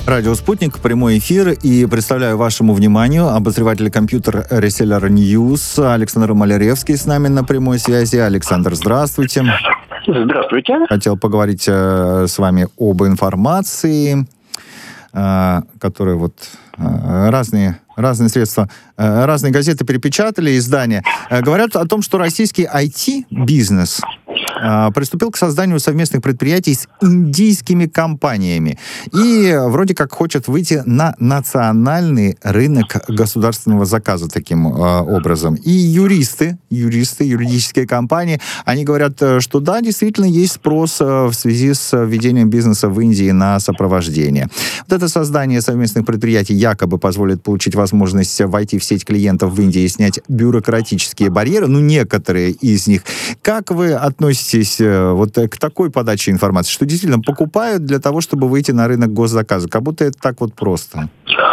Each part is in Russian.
Радио «Спутник», прямой эфир, и представляю вашему вниманию обозреватель компьютер-реселлер News Александр Маляревский с нами на прямой связи. Александр, здравствуйте. Здравствуйте. Хотел поговорить с вами об информации, которые разные средства, разные газеты перепечатали, издания. Говорят о том, что российский IT-бизнес приступил к созданию совместных предприятий с индийскими компаниями и вроде как хочет выйти на национальный рынок государственного заказа таким образом. И юридические компании, они говорят, что да, действительно есть спрос в связи с введением бизнеса в Индии на сопровождение. Вот это создание совместных предприятий якобы позволит получить возможность войти в сеть клиентов в Индии и снять бюрократические барьеры, некоторые из них. Как вы относитесь к такой подаче информации, что действительно покупают для того, чтобы выйти на рынок госзаказа? Как будто это так просто.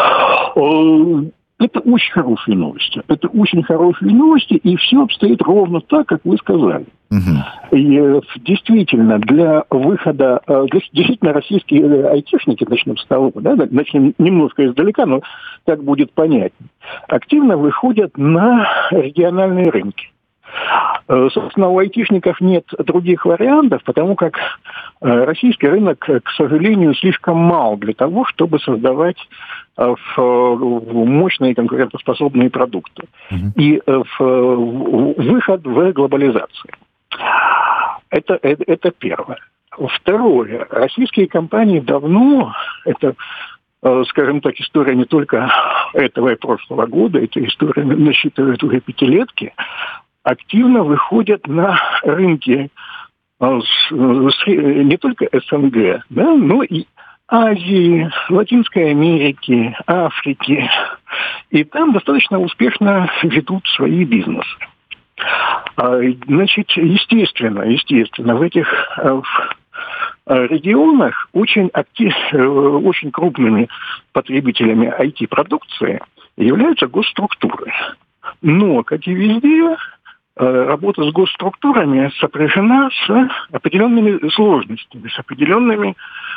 Это очень хорошие новости. Это очень хорошие новости, и все обстоит ровно так, как вы сказали. Угу. И, действительно, для выхода... Действительно, российские айтишники, начнем с того, начнем немножко издалека, но так будет понятнее, активно выходят на региональные рынки. Собственно, у айтишников нет других вариантов, потому как российский рынок, к сожалению, слишком мал для того, чтобы создавать мощные конкурентоспособные продукты. И выход в глобализацию. Это первое. Второе. Российские компании давно, это, скажем так, история не только этого и прошлого года, эта история насчитывает уже пятилетки, активно выходят на рынки не только СНГ, но и Азии, Латинской Америки, Африки. И там достаточно успешно ведут свои бизнесы. Значит, естественно, в этих регионах очень крупными потребителями IT-продукции являются госструктуры. Но, как и везде, работа с госструктурами сопряжена с определенными сложностями, с определенными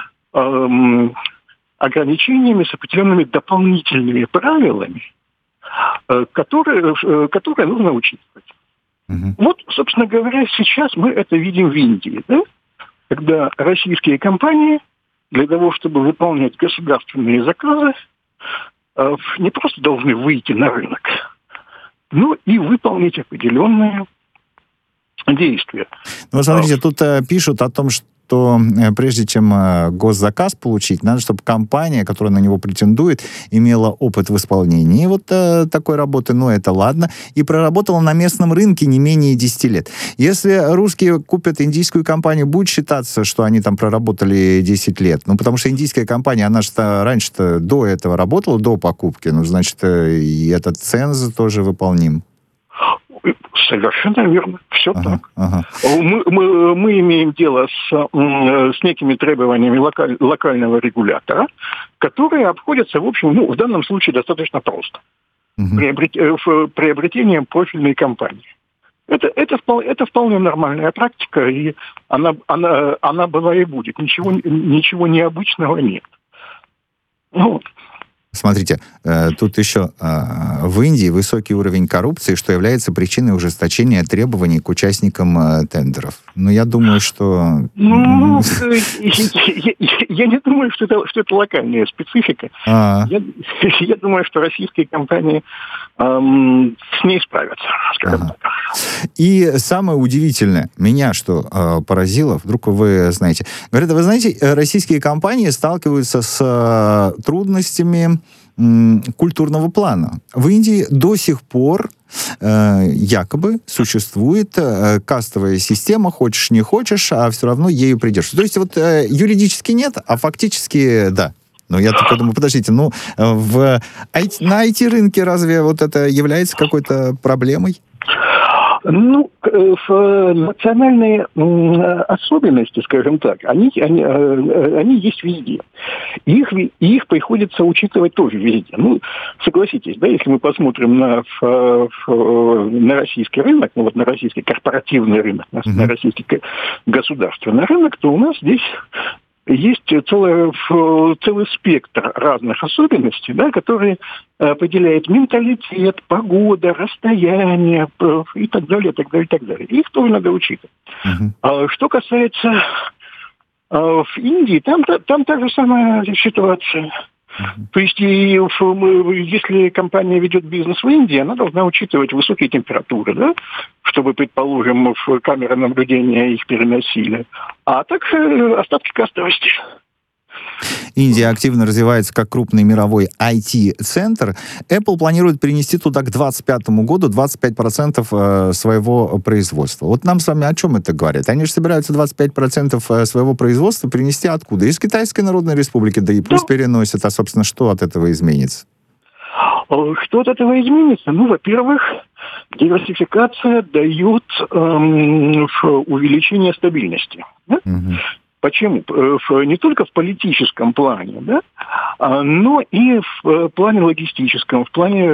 ограничениями, с определенными дополнительными правилами, которые нужно учитывать. Вот, собственно говоря, сейчас мы это видим в Индии, когда российские компании для того, чтобы выполнять государственные заказы, не просто должны выйти на рынок, но и выполнить определенные действия. Смотрите, тут пишут о том, что прежде чем госзаказ получить, надо, чтобы компания, которая на него претендует, имела опыт в исполнении такой работы, это ладно, и проработала на местном рынке не менее 10 лет. Если русские купят индийскую компанию, будет считаться, что они там проработали 10 лет? Потому что индийская компания, она же раньше-то до этого работала, до покупки, значит, и этот ценз тоже выполним. Совершенно верно. Все так. Мы имеем дело с некими требованиями локального регулятора, которые обходятся, в общем, в данном случае достаточно просто. Приобретением профильной компании. Это вполне нормальная практика, и она была и будет. Ничего необычного нет. Смотрите, тут еще в Индии высокий уровень коррупции, что является причиной ужесточения требований к участникам тендеров. Я думаю, что... Я не думаю, что это локальная специфика. Я думаю, что российские компании с ней справятся, скажем так. И самое удивительное, меня что поразило, вдруг вы знаете. Говорят, вы знаете, российские компании сталкиваются с трудностями культурного плана. В Индии до сих пор якобы существует кастовая система, хочешь не хочешь, а все равно ею придерживаешься. То есть юридически нет, а фактически да. Но я только думаю, подождите, на IT-рынке разве это является какой-то проблемой? Национальные особенности, скажем так, они есть везде. Их приходится учитывать тоже везде. Согласитесь, если мы посмотрим на российский рынок, на российский корпоративный рынок, на российский государственный рынок, то у нас здесь есть целый спектр разных особенностей, да, которые определяют менталитет, погода, расстояние и так далее, так далее, так далее. Их тоже надо учитывать. Что касается в Индии, там та же самая ситуация. То есть, если компания ведет бизнес в Индии, она должна учитывать высокие температуры, да, чтобы, предположим, в камеры наблюдения их переносили. А так остатки кастовости. Индия активно развивается как крупный мировой IT-центр. Apple планирует перенести туда к 2025 году 25% своего производства. Вот нам с вами о чем это говорит? Они же собираются 25% своего производства перенести откуда? Из Китайской Народной Республики, да и пусть переносят. А, собственно, что от этого изменится? Что от этого изменится? Ну, во-первых, диверсификация дает увеличение стабильности. Да? Почему? Не только в политическом плане, да, но и в плане логистическом, в плане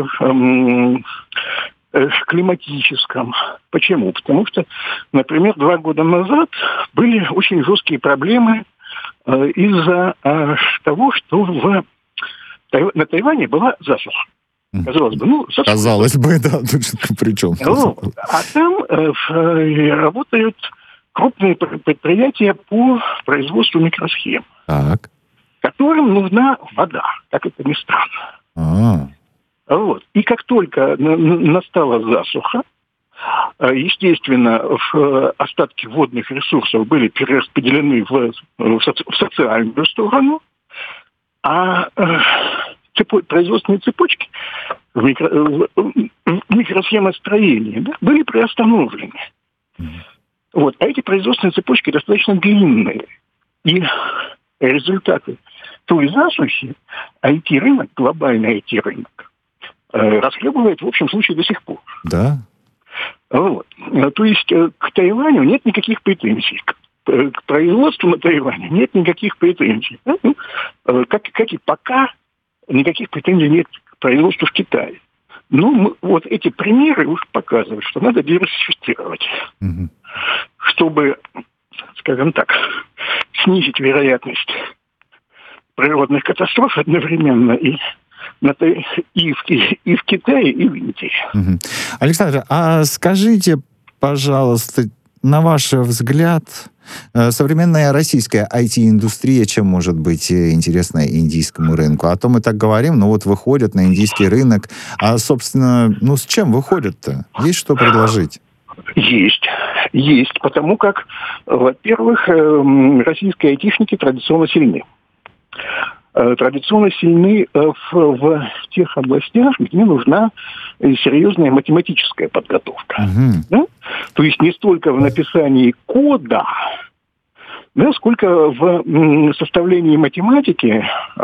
климатическом. Почему? Потому что, например, 2 года назад были очень жесткие проблемы из-за того, что на Тайване была засуха. Казалось бы, засуха. Казалось бы, да, тут что-то при чем. А там работают крупные предприятия по производству микросхем, которым нужна вода, как это ни странно. Вот. И как только настала засуха, естественно, остатки водных ресурсов были перераспределены в социальную сторону, а производственные цепочки в микросхемостроении были приостановлены. Вот. А эти производственные цепочки достаточно длинные. И результаты той засухи IT-рынок, глобальный IT-рынок, расхлебывает в общем случае до сих пор. Да. Вот. То есть к Тайваню нет никаких претензий. К производству на Тайване нет никаких претензий. Как и пока никаких претензий нет к производству в Китае. Ну, вот эти примеры уже показывают, что надо диверсифицировать. Чтобы, скажем так, снизить вероятность природных катастроф одновременно и в Китае, и в Индии. Александр, а скажите, пожалуйста, на ваш взгляд, современная российская IT-индустрия чем может быть интересна индийскому рынку? А то мы так говорим, выходят на индийский рынок. А, собственно, с чем выходят-то? Есть что предложить? Есть, потому как, во-первых, российские айтишники традиционно сильны. Традиционно сильны в тех областях, где нужна серьезная математическая подготовка. Да? То есть не столько в написании кода, да, сколько в составлении математики,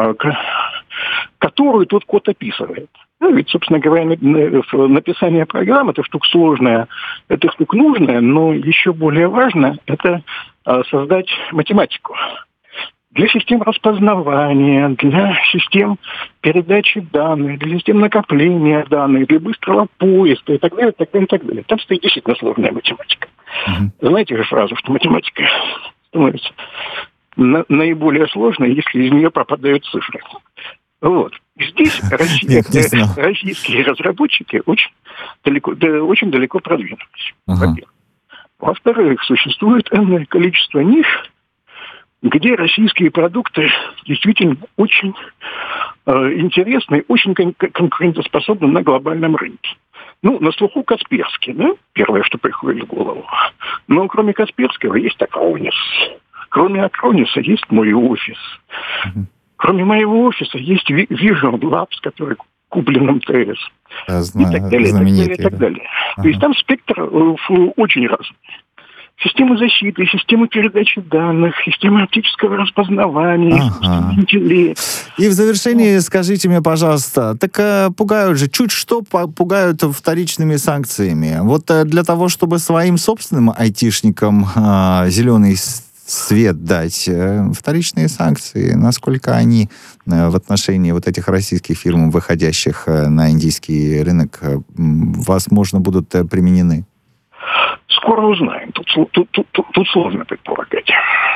которую тот код описывает. Ведь, собственно говоря, написание программ – это штука сложная, это штука нужная, но еще более важно – это создать математику. Для систем распознавания, для систем передачи данных, для систем накопления данных, для быстрого поиска и так далее, так далее, так далее. Там стоит действительно сложная математика. Знаете же фразу, что математика становится наиболее сложной, если из нее пропадают цифры. Вот. Здесь российские разработчики очень далеко продвинулись. Во-первых. Во-вторых, существует энное количество ниш, где российские продукты действительно очень интересны, очень конкурентоспособны на глобальном рынке. На слуху Касперский, да? Первое, что приходит в голову. Но кроме Касперского есть Acronis. Кроме Acronis есть мой офис. Кроме моего офиса есть Vision Labs, который куплен МТС. И так далее, так далее. То есть там спектр очень разный. Системы защиты, системы передачи данных, системы оптического распознавания, искусственный интеллект. И в завершении скажите мне, пожалуйста, так пугают же, чуть что пугают вторичными санкциями. Вот для того, чтобы своим собственным айтишникам зеленый свет дать, вторичные санкции, насколько они в отношении вот этих российских фирм, выходящих на индийский рынок, возможно, будут применены? Скоро узнаем. Тут сложно предполагать.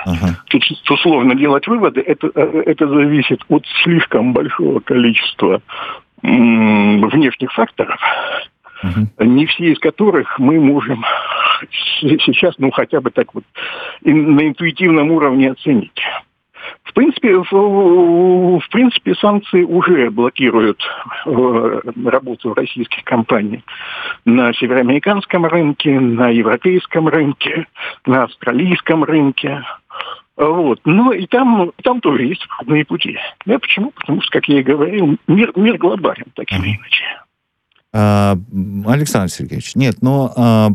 Тут условно делать выводы, это зависит от слишком большого количества внешних факторов, не все из которых мы можем сейчас, хотя бы так вот, на интуитивном уровне оценить. В принципе, санкции уже блокируют работу российских компаний на североамериканском рынке, на европейском рынке, на австралийском рынке. Вот. Но и там тоже есть входные пути. Да, почему? Потому что, как я и говорил, мир глобален, так или иначе. Александр Сергеевич, нет, но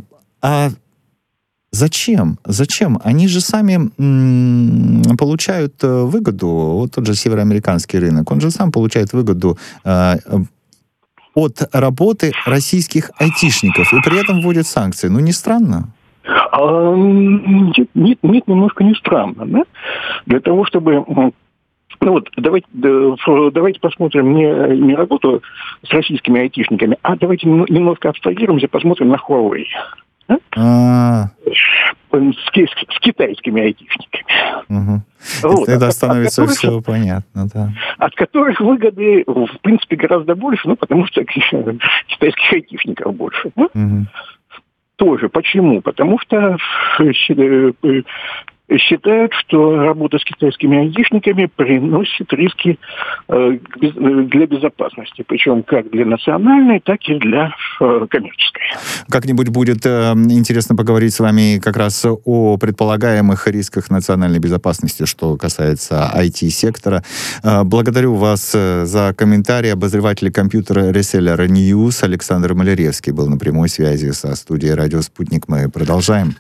зачем? Они же сами получают выгоду. Вот тот же североамериканский рынок, он же сам получает выгоду от работы российских айтишников и при этом вводит санкции. Ну, не странно? Нет, немножко не странно. Да? Для того, чтобы... давайте посмотрим не работу с российскими айтишниками, а давайте немножко абстрагируемся, посмотрим на Huawei. С китайскими айтишниками. Это становится все понятно, да. От которых выгоды, в принципе, гораздо больше, потому что китайских айтишников больше. Тоже. Почему? Потому что считают, что работа с китайскими айтишниками приносит риски для безопасности. Причем как для национальной, так и для коммерческой. Как-нибудь будет интересно поговорить с вами как раз о предполагаемых рисках национальной безопасности, что касается IT-сектора. Благодарю вас за комментарий. Обозреватель компьютера Reseller News Александр Маляревский был на прямой связи со студией «Радио Спутник». Мы продолжаем.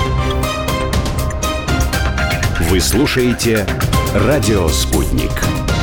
Вы слушаете «Радио Спутник».